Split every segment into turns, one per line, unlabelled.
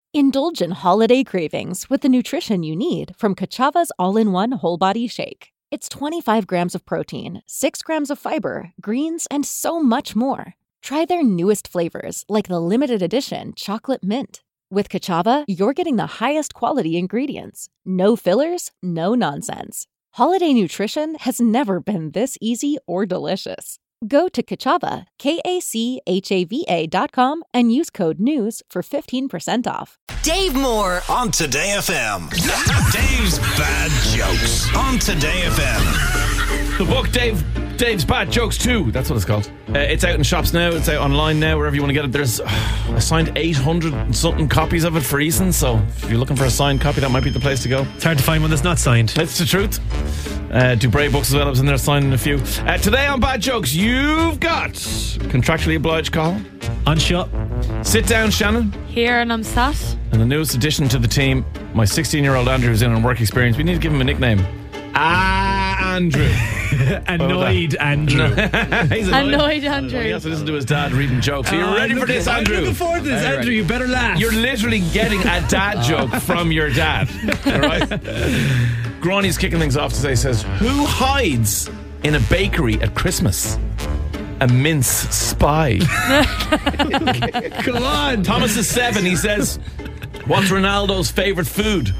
Indulge in holiday cravings with the nutrition you need from Kachava's all-in-one whole body shake. It's 25 grams of protein, 6 grams of fiber, greens, and so much more. Try their newest flavors like the limited edition chocolate mint. With Kachava, you're getting the highest quality ingredients. No fillers, no nonsense. Holiday nutrition has never been this easy or delicious. Go to Kachava, KACHAVA.com and use code NEWS for 15% off.
Dave Moore on Today FM. Dave's Bad Jokes on Today FM.
The book Dave's Bad Jokes 2, that's what it's called. It's out in shops now, it's out online now, wherever you want to get it. There's I signed 800 and something copies of it for Eason, so if you're looking for a signed copy, that might be the place to go.
It's hard to find one that's not signed.
That's the truth. Dubray Books as well, I was in there signing a few. Today on Bad Jokes, you've got Contractually Obliged Call.
On shot.
Sit Down, Shannon.
Here and I'm sat.
And the newest addition to the team, my 16-year-old Andrew who's in on work experience. We need to give him a nickname. Andrew.
Annoyed Andrew.
He's
Annoyed Andrew.
He has to listen to his dad reading jokes. Are you ready for this, Andrew?
I'm looking forward to this, Andrew. You better laugh.
You're literally getting a dad joke from your dad. All right? Granny's kicking things off today. Says, who hides in a bakery at Christmas? A mince spy.
Come on.
Thomas is 7. He says, what's Ronaldo's favourite food?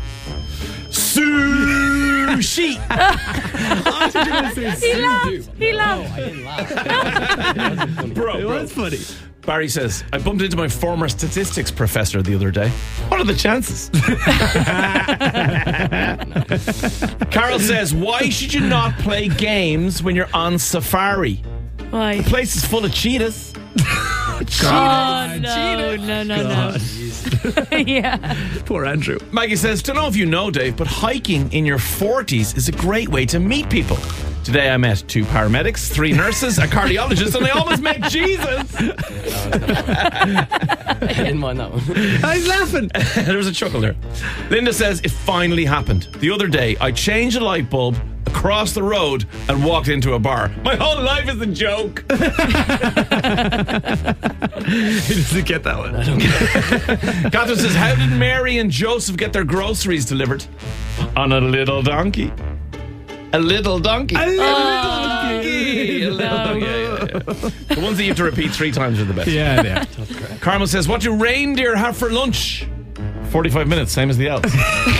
Sushi.
He laughed.
I didn't laugh.
It was funny.
Barry says, I bumped into my former statistics professor the other day. What are the chances? Carol says, why should you not play games when you're on safari?
Why?
The place is full of cheetahs.
Oh, no. Yeah.
Poor Andrew.
Maggie says, don't know if you know, Dave, but hiking in your 40s is a great way to meet people. Today I met 2 paramedics, 3 nurses, a cardiologist, and I almost met Jesus.
I didn't mind that one.
I was laughing.
There was a chuckle there. Linda says, it finally happened. The other day, I changed a light bulb across the road and walked into a bar. My whole life is a joke.
He doesn't get that one.
I don't get it.
Catherine says, how did Mary and Joseph get their groceries delivered? On a little donkey. A little donkey.
A little
donkey. A little donkey. Yeah. The ones that you have to repeat 3 times are the best.
Yeah, they are.
Carmel says, what do reindeer have for lunch? 45 minutes, same as the elves.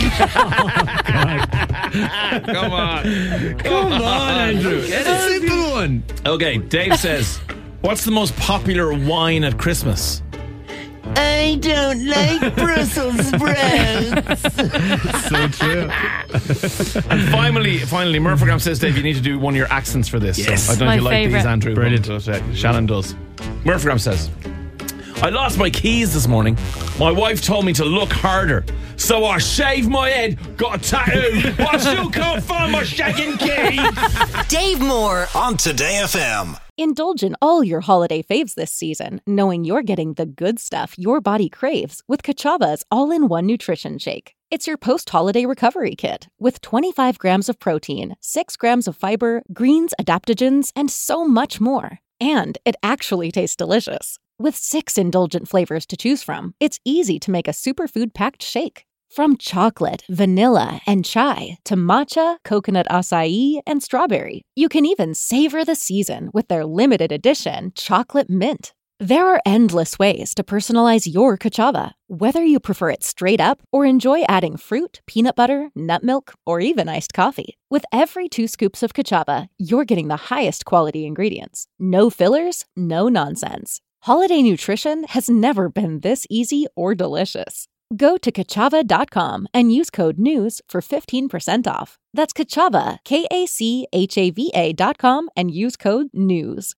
Come on.
Come on, Andrew. It's a simple one.
Okay, Dave says, what's the most popular wine at Christmas?
I don't like Brussels sprouts.
So true.
And finally, Murphygram says, Dave, you need to do one of your accents for this.
Yes.
So I don't know if you
My
like these,
favourite.
Andrew.
Brilliant.
But, Shannon does. Murphygram says, I lost my keys this morning. My wife told me to look harder. So I shaved my head, got a tattoo, but I still can't find my shagging key.
Dave Moore on Today FM.
Indulge in all your holiday faves this season, knowing you're getting the good stuff your body craves with Kachava's all-in-one nutrition shake. It's your post-holiday recovery kit with 25 grams of protein, 6 grams of fiber, greens, adaptogens, and so much more. And it actually tastes delicious. With 6 indulgent flavors to choose from, it's easy to make a superfood-packed shake. From chocolate, vanilla, and chai to matcha, coconut acai, and strawberry, you can even savor the season with their limited edition chocolate mint. There are endless ways to personalize your Kachava, whether you prefer it straight up or enjoy adding fruit, peanut butter, nut milk, or even iced coffee. With every 2 scoops of Kachava, you're getting the highest quality ingredients. No fillers, no nonsense. Holiday nutrition has never been this easy or delicious. Go to Kachava.com and use code NEWS for 15% off. That's Kachava, KACHAVA.com, and use code NEWS.